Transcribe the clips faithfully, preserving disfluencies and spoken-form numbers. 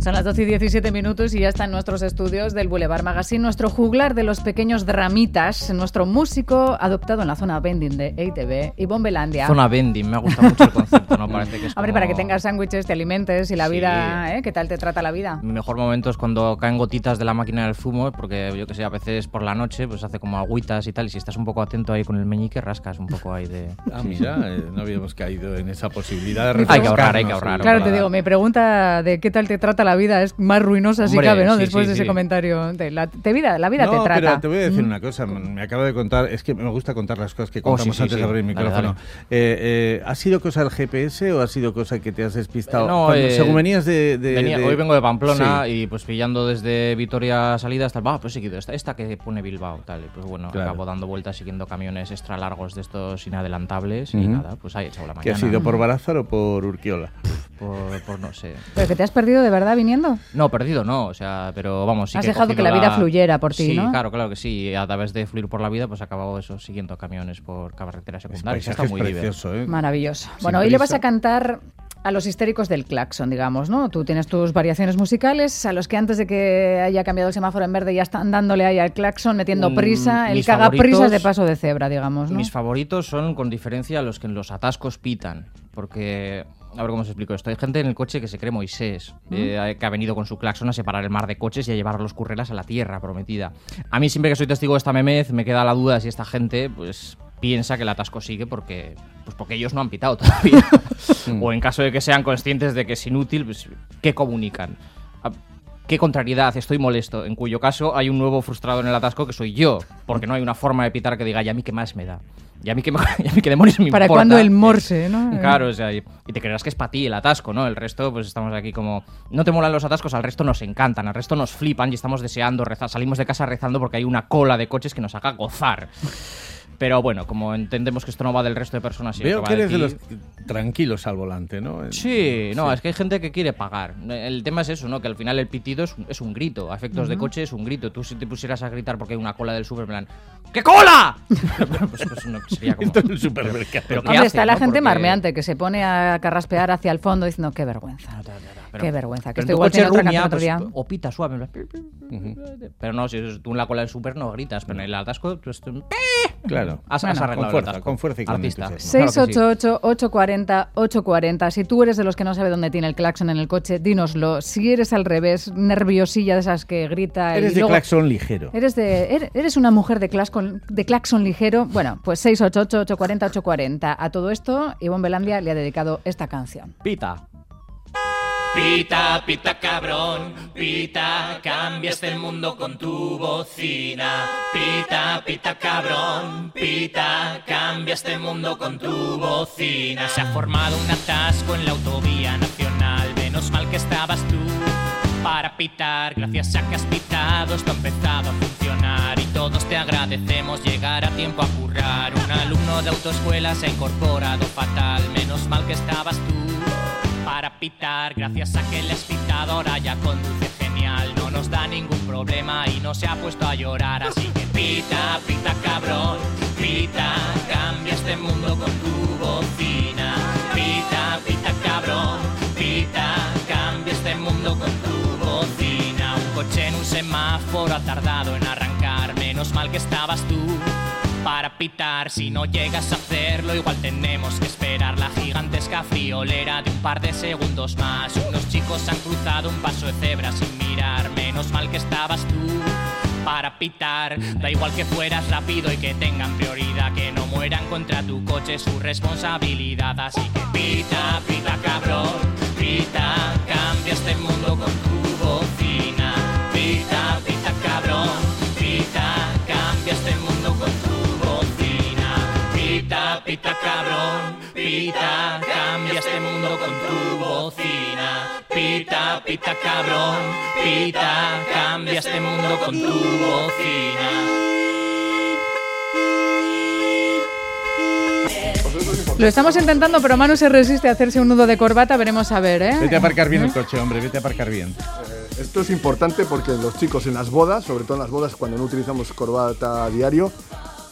Son las doce y diecisiete minutos y ya está en nuestros estudios del Boulevard Magazine nuestro juglar de los pequeños dramitas, nuestro músico adoptado en la zona vending de E I T V, Ivonne Belandia. Zona vending, me ha gustado mucho el concepto, ¿no? Parece que es Hombre, como... para que tengas sándwiches, te alimentes y la Sí. vida, ¿eh? ¿Qué tal te trata la vida? Mi mejor momento es cuando caen gotitas de la máquina del zumo, porque yo que sé, a veces por la noche pues hace como agüitas y tal, y si estás un poco atento ahí con el meñique, rascas un poco ahí de... Ah, mira, eh, no habíamos caído en esa posibilidad de Hay que ahorrar, refrescarnos hay que ahorrar. el Claro, te paladar. digo, mi pregunta de qué tal te trata la vida es más ruinosa si Hombre, cabe, ¿no? sí, Después sí, de ese sí. comentario. De la, te vida, la vida no, te trata. pero te voy a decir Mm. una cosa. Me acabo de contar, es que me gusta contar las cosas que Oh, contamos sí, sí, antes sí. de abrir el Dale, micrófono. dale. Eh, eh, ¿Ha sido cosa del G P S o ha sido cosa que te has despistado? Eh, no, Cuando- eh, según venías de... de- Venía- de- Hoy vengo de Pamplona Sí. y pues pillando desde Vitoria salida hasta el... Ah, pues seguido, esta, esta que pone Bilbao, tal. Y pues bueno, Claro. acabo dando vueltas siguiendo camiones extra largos de estos inadelantables y Ujú. nada, pues ahí he echado la ¿Que mañana. ha sido por Barázar o por Urquiola? Por, por no sé. ¿Pero que te has perdido de verdad viniendo? No, perdido no, o sea, pero vamos, sí Has que he dejado que cogido la vida fluyera por ti, sí, ¿no? claro, claro que sí. Y a través de fluir por la vida, pues he acabado eso, siguiendo camiones por carreteras El secundarias. paisaje Está es muy divertido. precioso, ¿eh? Maravilloso. Sin Bueno, hoy le vas prisa. a cantar a los histéricos del claxon, digamos, ¿no? Tú tienes tus variaciones musicales, a los que antes de que haya cambiado el semáforo en verde ya están dándole ahí al claxon, metiendo Mm, prisa, el mis que haga favoritos- prisas de paso de cebra, digamos, ¿no? Mis favoritos son, con diferencia, los que en los atascos pitan. Porque, a ver cómo os explico esto. Hay gente en el coche que se cree Moisés, eh, que ha venido con su claxon a separar el mar de coches y a llevar los currelas a la tierra prometida. A mí, siempre que soy testigo de esta memez, me queda la duda de si esta gente, pues, piensa que el atasco sigue porque, pues porque ellos no han pitado todavía. O en caso de que sean conscientes de que es inútil, pues, ¿qué comunican? A- Qué contrariedad, estoy molesto, en cuyo caso hay un nuevo frustrado en el atasco que soy yo, porque no hay una forma de pitar que diga, ¿y a mí qué más me da? ¿Y a mí qué, me- y a mí qué demonios me ¿Para importa? cuándo el morse, no? Claro, o sea, y, y te creerás que es para ti el atasco, ¿no? El resto, pues estamos aquí como... No te molan los atascos, al resto nos encantan, al resto nos flipan y estamos deseando rezar. Salimos de casa rezando porque hay una cola de coches que nos haga gozar. Pero bueno, como entendemos que esto no va del resto de personas... sino Veo va que eres de ti- los tranquilos al volante, ¿no? Sí, no, Sí. es que hay gente que quiere pagar. El tema es eso, ¿no? Que al final el pitido es un, es un grito. A efectos de coche es un grito. Tú si te pusieras a gritar porque hay una cola del súper, en plan, ¿qué cola? pues, pues no, sería como... Esto en el supermercado. Pero ¿qué Hombre, hace, está la no? gente Porque- marmeante que se pone a carraspear hacia el fondo diciendo, qué vergüenza. Pero- Qué vergüenza, que pero esto en tu igual coche tiene otra rumia, canción otro pues, día. o pita suave. en plan, Pero no, si tú en la cola del súper no gritas, pero en el atasco... Pues, Claro. has, has Bueno, arreglado con el fuerza, atasco. con fuerza y con Artista. entusiasmo. Claro seis que sí. ocho ocho, ocho cuatro cero, ocho cuatro cero. Si tú eres de los que no sabe dónde tiene el claxon en el coche, dínoslo. Si eres al revés, nerviosilla de esas que grita y Eres de luego- claxon ligero. Eres, de, eres- eres una mujer de claxon, de claxon ligero. Bueno, pues seis ocho ocho, ocho cuatro cero, ocho cuatro cero. A todo esto, Ivonne Belandia le ha dedicado esta canción. Pita. Pita, pita cabrón, pita, cambia este mundo con tu bocina. Pita, pita cabrón, pita, cambia este mundo con tu bocina. Se ha formado un atasco en la autovía nacional, menos mal que estabas tú para pitar. Gracias a que has pitado esto ha empezado a funcionar y todos te agradecemos llegar a tiempo a currar. Un alumno de autoescuela se ha incorporado fatal, menos mal que estabas tú para pitar, gracias a que el pitado ahora ya conduce genial. No nos da ningún problema y no se ha puesto a llorar. Así que pita, pita cabrón, pita, cambia este mundo con tu bocina. Pita, pita cabrón, pita, cambia este mundo con tu bocina. Un coche en un semáforo ha tardado en arrancar, menos mal que estabas tú para pitar. Si no llegas a hacerlo, igual tenemos que esperar la gigantesca friolera de un par de segundos más. Unos chicos han cruzado un paso de cebra sin mirar, menos mal que estabas tú para pitar. Da igual que fueras rápido y que tengan prioridad, que no mueran contra tu coche es su responsabilidad. Así que pita, pita cabrón, pita, cambia este mundo con tu bocina. Pita, pita cabrón, pita, cambia este mundo con tu Pita, pita cabrón, pita, cambia este mundo con tu bocina. Pita, pita cabrón, pita, cambia este mundo con tu bocina. Lo estamos intentando, pero Manu se resiste a hacerse un nudo de corbata. Veremos a ver, ¿eh? Vete a aparcar bien el coche, hombre, vete a aparcar bien. Eh, Esto es importante porque los chicos en las bodas, sobre todo en las bodas cuando no utilizamos corbata a diario,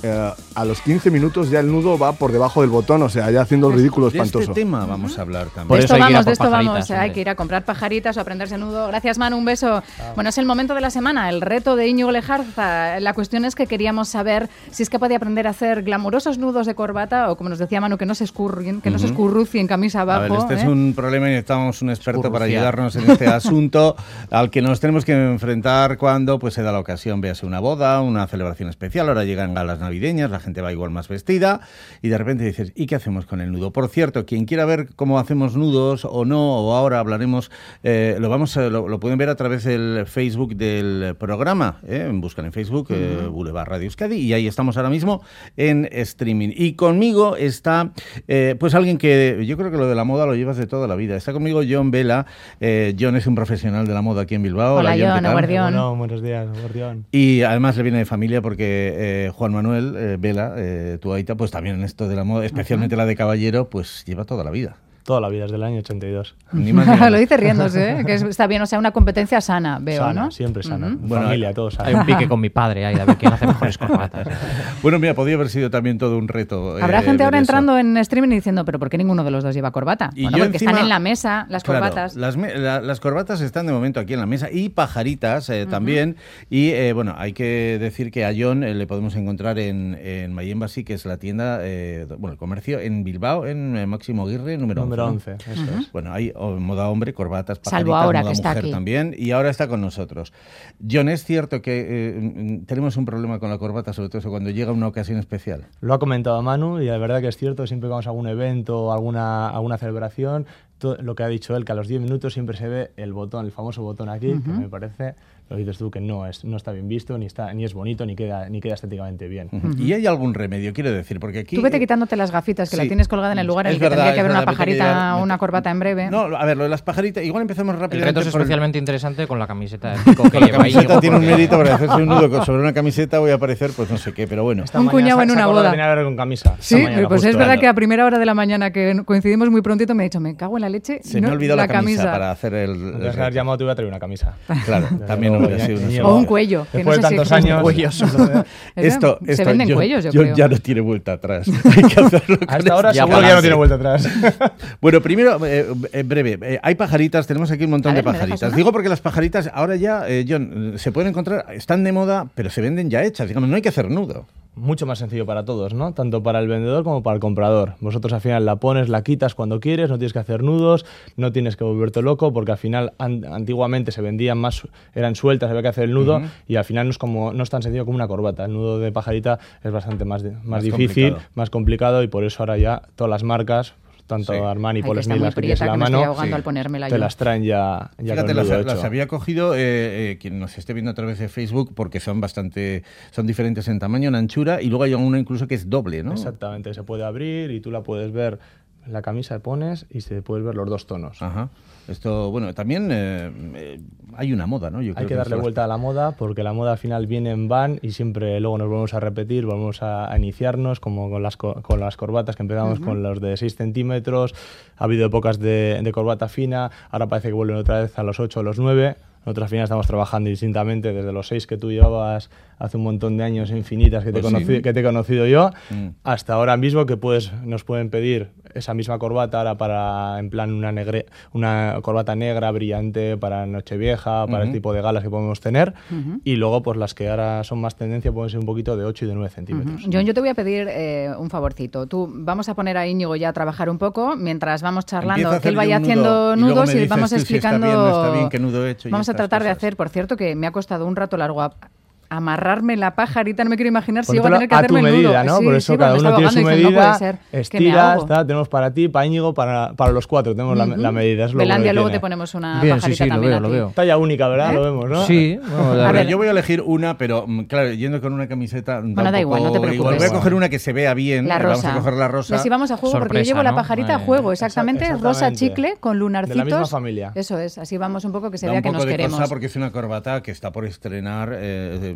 eh, a los quince minutos ya el nudo va por debajo del botón, o sea, ya haciendo el ridículo De espantoso. este tema vamos a hablar también. Por de eso esto hay que ir a vamos, por de esto vamos. pajaritas, Hay hombre. que ir a comprar pajaritas o aprenderse nudo. Gracias, Manu, un beso. Bueno, es el momento de la semana, el reto de Íñigo Lejarza. La cuestión es que queríamos saber si es capaz de aprender a hacer glamurosos nudos de corbata o, como nos decía Manu, que no se escurrien, que no se escurrucien camisa abajo. A ver, este ¿eh? es un problema y necesitamos un experto para Escurruciar. ayudarnos en este asunto al que nos tenemos que enfrentar cuando pues se da la ocasión, véase una boda, una celebración especial, ahora llegan galas navideñas, la gente va igual más vestida y de repente dices, ¿y qué hacemos con el nudo? Por cierto, quien quiera ver cómo hacemos nudos o no, o ahora hablaremos, eh, lo vamos a, lo, lo pueden ver a través del Facebook del programa, ¿eh? Buscan en Facebook, eh, Boulevard Radio Euskadi, y ahí estamos ahora mismo en streaming. Y conmigo está eh, pues alguien que yo creo que lo de la moda lo llevas de toda la vida. Está conmigo Jon Vela. Eh, Jon es un profesional de la moda aquí en Bilbao. Hola, Jon, Jon, ¿qué tal? Guardián. Bueno, buenos días, Guardián. Y además le viene de familia porque eh, Juan Manuel eh, Vela, eh, tu aita, pues también en esto de la moda, especialmente la de caballero, pues lleva toda la vida. Toda la vida, desde el año ochenta y dos. Ni más ni menos. Lo dice riéndose, ¿eh? Que es- está bien, o sea, una competencia sana, veo, Sana, ¿no? siempre sana. Ujú. Bueno, Familia, todos Hay un pique con mi padre ahí, de ver quién hace mejores corbatas. Bueno, mira, podría haber sido también todo un reto. Habrá eh, gente ahora ver eso. entrando en streaming y diciendo, pero ¿por qué ninguno de los dos lleva corbata? Y Bueno, yo porque encima- están en la mesa las Claro, corbatas. las, me- la- las corbatas están de momento aquí en la mesa y pajaritas eh, también. Y eh, bueno, hay que decir que a Jon eh, le podemos encontrar en, en My Embassy, que es la tienda, eh, bueno, el comercio en Bilbao, en eh, Máximo Aguirre, número, Número once, ¿no? once, eso es. Bueno, hay oh, moda hombre, corbatas, pajaritas, Salvo ahora, moda que está mujer aquí. también, y ahora está con nosotros. Jon, es cierto que eh, tenemos un problema con la corbata, sobre todo eso, cuando llega una ocasión especial. Lo ha comentado Manu y la verdad que es cierto, siempre que vamos a algún evento o alguna, alguna celebración, todo lo que ha dicho él, que a los diez minutos siempre se ve el botón, el famoso botón aquí, que me parece, lo dices tú, que no, es, no está bien visto, ni, está, ni es bonito, ni queda, ni queda estéticamente bien. ¿Y hay algún remedio? Quiero decir, porque aquí... Tú vete eh, quitándote las gafitas, que la sí. tienes colgada en el lugar en Es el que verdad, tendría que es haber una verdad, me tiene que pajarita llegar- o una corbata en breve. No, a ver, lo de las pajaritas, igual empezamos El rápidamente reto es por el- especialmente interesante con la camiseta de pico que Con la lleva camiseta Íñigo, tiene un porque- mérito para hacerse un nudo con- sobre una camiseta, voy a aparecer pues no sé qué, pero bueno. Esta Un mañana cuñado se- en se una acordó boda. de venir a ver con camisa. Sí, esta mañana, pues es justo. verdad que a primera hora de la mañana, que coincidimos muy prontito, me ha dicho, me cago en la leche. Se y me no- ha olvidado la, camisa, para hacer el... el Entonces, de haber reto. llamado, te voy a traer una camisa. Claro, Desde también luego, hubiera sido una Íñigo, solución. O un cuello, que Después no de sé si tantos existe. años. Cuellos. Esto, Se esto, venden yo- cuellos, yo, yo creo. ya no tiene vuelta atrás. Hay que hacerlo con Hasta ahora Ya seguro que ya no pa'lante. tiene vuelta atrás. Bueno, primero, eh, eh, breve, eh, hay pajaritas, tenemos aquí un montón A de ver, ¿me dejas pajaritas. una? Digo porque las pajaritas ahora ya, eh, Jon, se pueden encontrar, están de moda, pero se venden ya hechas, digamos, no hay que hacer nudo. Mucho más sencillo para todos, ¿no? Tanto para el vendedor como para el comprador. Vosotros al final la pones, la quitas cuando quieres, no tienes que hacer nudos, no tienes que volverte loco, porque al final an- antiguamente se vendían más, eran sueltas, había que hacer el nudo, Ujú. y al final no es, como, no es tan sencillo como una corbata. El nudo de pajarita es bastante más, di- más, Más difícil, complicado. más complicado, y por eso ahora ya todas las marcas, tanto Sí. Armani, Ay, que Paul está Smith, muy las que tienes prieta, en la que me estoy mano, ahogando sí. al ponérmela te yo. las traen ya, ya Fíjate, con las, el nudo las hecho. había cogido, eh, eh, quien nos esté viendo a través de Facebook, porque son bastante, son diferentes en tamaño, en anchura, y luego hay una incluso que es doble, ¿no? Exactamente, se puede abrir y tú la puedes ver, la camisa pones y se puedes ver los dos tonos. Ajá. Esto, bueno, también eh, eh, hay una moda, ¿no? Yo creo Hay que darle esto- vuelta a la moda porque la moda al final viene en van y siempre luego nos volvemos a repetir, volvemos a, a iniciarnos como con las, co- con las corbatas que empezamos con los de seis centímetros, ha habido épocas de, de corbata fina, ahora parece que vuelven otra vez a los ocho o los nueve. Nosotros al final estamos trabajando distintamente desde los seis que tú llevabas hace un montón de años infinitas que te, he Pues sí. conocí- que te he conocido yo, Mm. hasta ahora mismo que puedes, nos pueden pedir esa misma corbata ahora para, en plan, una, negre, una corbata negra brillante para Nochevieja, para Ujú. el tipo de galas que podemos tener. Y luego, pues las que ahora son más tendencia pueden ser un poquito de ocho y de nueve centímetros. Jon, yo te voy a pedir eh, un favorcito. Tú, vamos a poner a Íñigo ya a trabajar un poco mientras vamos charlando, Empiezo a que él hacer yo vaya un haciendo nudo y luego nudos me y dices vamos tú si está explicando. bien, no está bien, qué nudo he hecho y Vamos a estas tratar de cosas. hacer, por cierto, que me ha costado un rato largo a- amarrarme la pajarita, no me quiero imaginar si yo voy a Ponértelo tener que a tu hacerme el nudo. medida, ¿no? Sí, Por sí, eso porque cada me uno estaba tiene su ahogando y dije, medida, no puede ser, que me estiras, ahogo. está, tenemos para ti, para Íñigo, para, para los cuatro, tenemos la, la medida. Es lo bueno Belandia, que luego tiene. te ponemos una Bien, sí, pajarita sí, lo también veo, a lo ti. veo. Talla única, ¿verdad? ¿Eh? Lo vemos, ¿no? Sí, bueno, la A A ver, ver. yo voy a elegir una, pero mm, claro, yendo con una camiseta. Bueno, da un igual, no te poco- preocupes. Igual voy a coger una que se vea bien. La eh, rosa. Vamos a coger la rosa. Así vamos a juego porque yo Sorpresa, llevo la ¿no? pajarita a Eh, juego, exactamente, exa- rosa exactamente. chicle con lunarcitos. De la misma familia. Eso es, así vamos un poco que se Da vea un que poco nos de queremos. cosa porque es una corbata que está por estrenar, eh,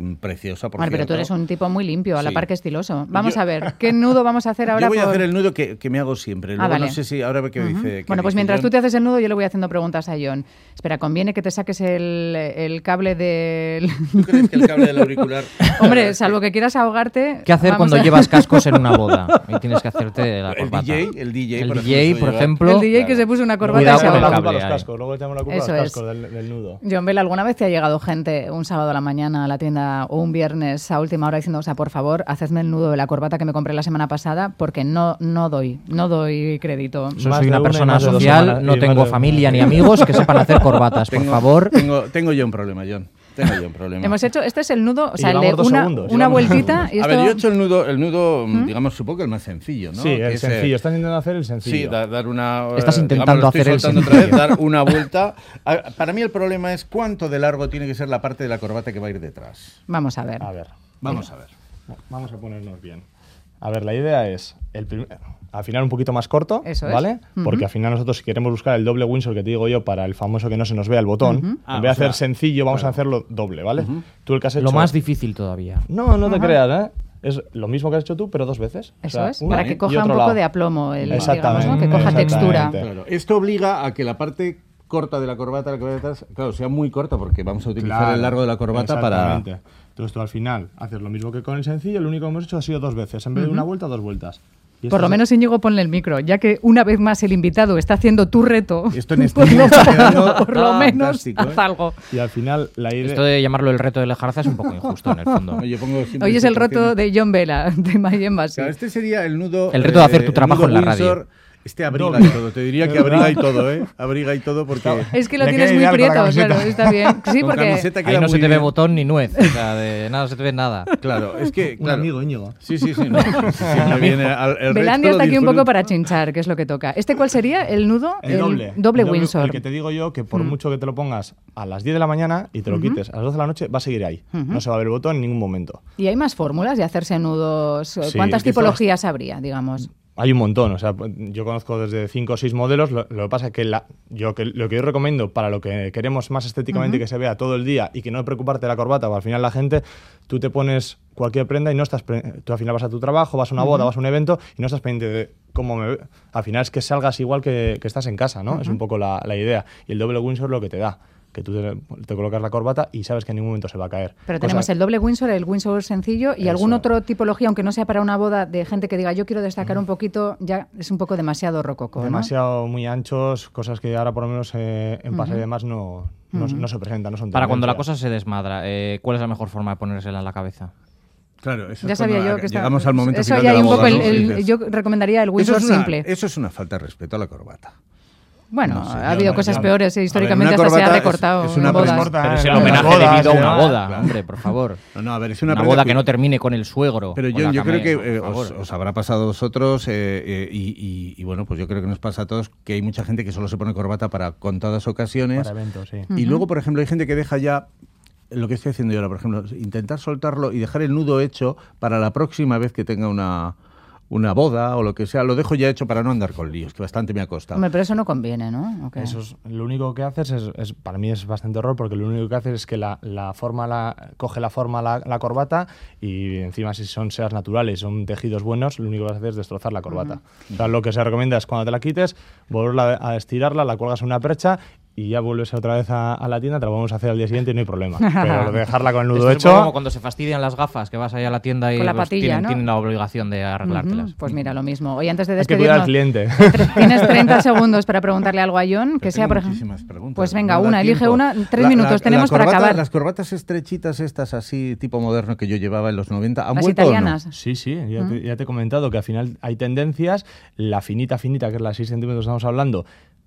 mm, preciosa, por Vale, pero tú cierto. eres un tipo muy limpio, a la Sí. par que estiloso. Vamos Yo- a ver, ¿qué nudo vamos a hacer ahora? Yo voy a por- hacer el nudo que, que me hago siempre. Luego Ah, vale. no sé si ahora a ver qué Ujú. dice. qué Bueno, pues dice mientras John. tú te haces el nudo, yo le voy haciendo preguntas a John. Espera, conviene que te saques el, el cable del... ¿Tú crees que el cable del auricular... Hombre, salvo que quieras ahogarte... ¿Qué hacer vamos cuando a- llevas cascos en una boda? Y tienes que hacerte la El corbata. D J, el D J, El por D J, ejemplo, por lleva- ejemplo. El D J que Claro. se puso una corbata Cuidado y se con el ahogó. la culpa a cable los ahí. cascos, luego echamos la culpa a Eso los es. cascos del, del nudo. John Bell, ¿alguna vez te ha llegado gente un sábado a la mañana a la tienda o un viernes a última hora diciendo, o sea, por favor, hacedme el nudo de la corbata que me compré la semana pasada porque no, no doy, no doy crédito? Yo Más soy de una una y persona más de dos social, semanas, no y tengo más de- familia ni amigos que sepan hacer corbatas, por Tengo- favor. Tengo, tengo yo un problema, John. Tengo yo un problema. Hemos hecho, este es el nudo, o Y sea, el de llevamos dos una, segundos, una llevamos dos vueltita y A esto... ver, yo he hecho el nudo, el nudo digamos, supongo que el más sencillo, ¿no? Sí, Que el es, eh, sencillo. Estás intentando hacer el sencillo. Sí, da- dar una... Estás eh, intentando digamos, lo estoy hacer el soltando otra vez, sencillo. dar una vuelta. A- Para mí el problema es cuánto de largo tiene que ser la parte de la corbata que va a ir detrás. Vamos a ver. A ver. Vamos a ver. Vamos a ponernos bien. A ver, la idea es el prim- al final un poquito más corto, Eso es. ¿vale? Ujú. Porque al final nosotros si queremos buscar el doble Windsor que te digo yo para el famoso que no se nos vea el botón, Ujú. Ah, en vez de o sea, hacer sencillo vamos claro. a hacerlo doble, ¿vale? Tú el que has hecho Lo más difícil todavía. No, no te creas, ¿eh? Es lo mismo que has hecho tú, pero dos veces. O Eso sea, es, una para y que coja un otro poco lado. de aplomo, el, digamos, Exactamente, ¿no? Que coja textura. exactamente. Claro. Esto obliga a que la parte corta de la corbata, la que va detrás, claro, sea muy corta porque vamos a utilizar Claro, el largo de la corbata para... exactamente. Entonces tú al final haces lo mismo que con el sencillo, lo único que hemos hecho ha sido dos veces. En vez de una vuelta, dos vueltas. Y Por esto lo es- menos, Íñigo, ponle el micro, ya que una vez más el invitado está haciendo tu reto. Esto en por streaming lo, está quedando por lo menos fantástico, ¿eh? haz algo. Y al final la idea... Esto de llamarlo el reto de Lejarza es un poco injusto en el fondo. No, yo pongo siempre Hoy es el cien por cien. reto de John Vela, de My Embassy. Claro, este sería el nudo... El reto de hacer tu el trabajo nudo en la radio. Windsor. Este abriga Doble. y todo, te diría que ¿Verdad? abriga y todo, ¿eh? Abriga y todo porque... Es que lo Le tienes queda muy ideal con la prieto, camiseta. claro, está bien. Sí, Con porque camiseta Ahí queda no se muy te ve bien. botón ni nuez. O sea, de nada se te ve nada. Claro, es que... Un Claro, amigo, Íñigo. Sí, sí, sí. No, sí, sí, me viene al- el Belandia resto está lo aquí un poco disfruto. para chinchar, que es lo que toca. ¿Este cuál sería? ¿El nudo? El doble. Doble El Windsor. El que te digo yo que por mucho que te lo pongas a las diez de la mañana y te lo quites a las doce de la noche, va a seguir ahí. No se va a ver el botón en ningún momento. ¿Y hay más fórmulas de hacerse nudos? Sí, ¿Cuántas es que tipologías habría, digamos? Hay un montón, o sea, yo conozco desde cinco o seis modelos, lo, lo que pasa es que, la, yo, que lo que yo recomiendo para lo que queremos más estéticamente que se vea todo el día y que no preocuparte de la corbata, o al final la gente, tú te pones cualquier prenda y no estás, pre- tú al final vas a tu trabajo, vas a una boda, vas a un evento y no estás pendiente de cómo me ve. Al final es que salgas igual que, que estás en casa, ¿no? Es un poco la, la idea. Y el doble Windsor es lo que te da, que tú te, te colocas la corbata y sabes que en ningún momento se va a caer. Pero Cosa- tenemos el doble Windsor, el Windsor sencillo y Eso. alguna otra tipología, aunque no sea para una boda, de gente que diga yo quiero destacar un poquito, ya es un poco demasiado rococó, ¿no? demasiado muy anchos, cosas que ahora por lo menos eh, en pase y demás no, no, no se presentan, no son Para cuando la tendencias. cosa se desmadra, eh, ¿cuál es la mejor forma de ponérsela en la cabeza? Claro, eso Ya es sabía cuando yo que está- llegamos al momento eso final ya de hay la un poco boda, el- ¿no? el- Dices, yo recomendaría el eso Windsor es una- simple. Eso es una falta de respeto a la corbata. Bueno, no sé, ha yo habido no- cosas yo no- peores, eh, A ver, históricamente una hasta se ha corbata es- recortado es una en bodas. premorta, Pero es eh, el en homenaje las bodas, debido a una además. boda, Claro. hombre, por favor. No, no, a ver, es una, Una prenda boda que cu- no termine con el suegro. Pero con yo, la yo creo camé, que por eh, favor. os, os habrá pasado a vosotros eh, eh, y, y- y bueno, pues yo creo que nos pasa a todos que hay mucha gente que solo se pone corbata para contadas ocasiones. Para eventos, sí. Y luego, por ejemplo, hay gente que deja ya lo que estoy haciendo yo ahora, por ejemplo, intentar soltarlo y dejar el nudo hecho para la próxima vez que tenga una, una boda o lo que sea. Lo dejo ya hecho para no andar con líos, que bastante me ha costado. Hombre, pero eso no conviene, ¿no? ¿O qué? Eso es, lo único que haces es, es- para mí es bastante error porque lo único que haces es que la, la forma la, coge la forma la, la corbata y encima si son sedas naturales, son tejidos buenos, lo único que vas a hacer es destrozar la corbata. O sea, lo que se recomienda es cuando te la quites, volverla a estirarla, la cuelgas en una percha y ya vuelves otra vez a, a la tienda, te la vamos a hacer al día siguiente y no hay problema. Pero lo de dejarla con el nudo Esto es un poco hecho... como cuando se fastidian las gafas, que vas ahí a la tienda y Con la pues, patilla, tienen, ¿no? tienen la obligación de arreglártelas. Ujú, pues mira, lo mismo. Oye, antes de Hay que cuidar despedirnos, al cliente. tre- tienes treinta segundos para preguntarle algo a John, que Pero sea, tengo por ejemplo... muchísimas preguntas, Pues venga, no da una, elige tiempo. una, tres La- minutos la- tenemos la para corbata- acabar. Las corbatas estrechitas estas así, tipo moderno, que yo llevaba en los noventa, ¿han Las vuelto o no? italianas. Sí, sí, ya, te, ya te he comentado que al final hay tendencias. La finita, finita, que es la de seis centímetros que estamos hablando,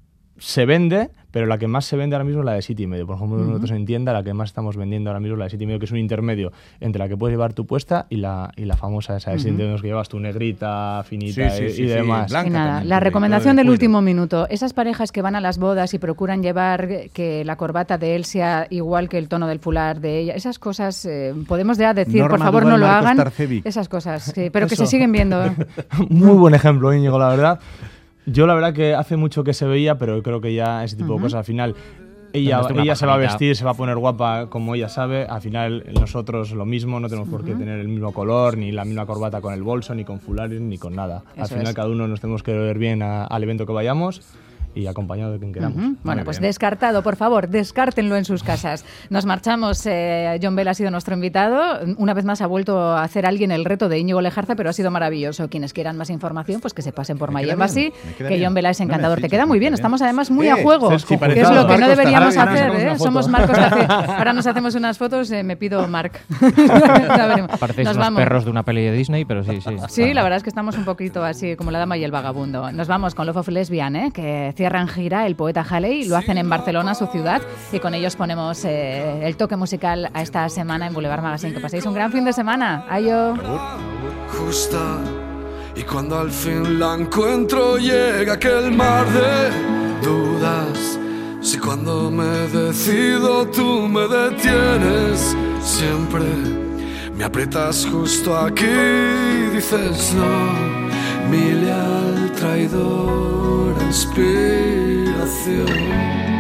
se vende, pero la que más se vende ahora mismo es la de siete y medio. Por ejemplo, nosotros en tienda la que más estamos vendiendo ahora mismo es la de siete y medio, que es un intermedio entre la que puedes llevar tu puesta y la, y la famosa esa de siete centímetros que llevas tu negrita, finita Sí, sí, y, sí, y sí, demás. blanca Y nada, también, la porque recomendación todo de del cuero. último minuto. Esas parejas que van a las bodas y procuran llevar que la corbata de él sea igual que el tono del fular de ella, esas cosas, eh, podemos ya decir, Norma por favor, Duval, no lo Marcos hagan. Tarcevic. Esas cosas, sí, pero que Eso. se siguen viendo. Muy buen ejemplo, Íñigo, la verdad. Yo la verdad que hace mucho que se veía, pero creo que ya ese tipo de cosas al final... Ella, Dándote una ella se va a pasadita. vestir, se va a poner guapa como ella sabe. Al final nosotros lo mismo, no tenemos por qué tener el mismo color, ni la misma corbata con el bolso, ni con fulares, ni con nada. Al Eso final es. cada uno nos tenemos que ver bien a- al evento que vayamos y acompañado de quien queramos. Ujú. Bueno, pues bien. descartado, por favor, descártenlo en sus casas. Nos marchamos. eh, John Bell ha sido nuestro invitado. Una vez más ha vuelto a hacer alguien el reto de Íñigo Lejarza, pero ha sido maravilloso. Quienes quieran más información, pues que se pasen por Me My queda Embassy, bien, me queda que bien. John Bell es No me encantador. Te fiches, queda muy me bien. queda Estamos bien. además muy Eh, a juego, Cesco, que es pareces lo que no Marcos deberíamos Tarragona. hacer. Nos ¿eh? sacamos una Somos foto. Marcos Tarragona. Ahora nos hacemos unas fotos, eh, me pido Marc. Ya veremos. Parecéis Nos unos vamos. perros de una peli de Disney, pero sí, sí. Sí, la verdad es que estamos un poquito así como la dama y el vagabundo. Nos vamos con Love of Lesbian, ¿eh? Que cierran gira el poeta Halley, lo hacen en Barcelona, su ciudad, y con ellos ponemos eh, el toque musical a esta semana en Boulevard Magazine. Que paséis un gran fin de semana. Ayo. Justa, y cuando al fin la encuentro llega aquel mar de dudas. Si cuando me decido tú me detienes, siempre me aprietas justo aquí y dices no, mi leal traidor inspiración.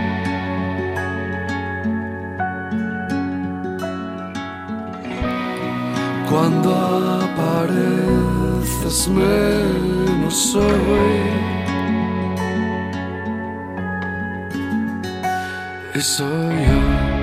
Cuando apareces menos soy, y soy yo.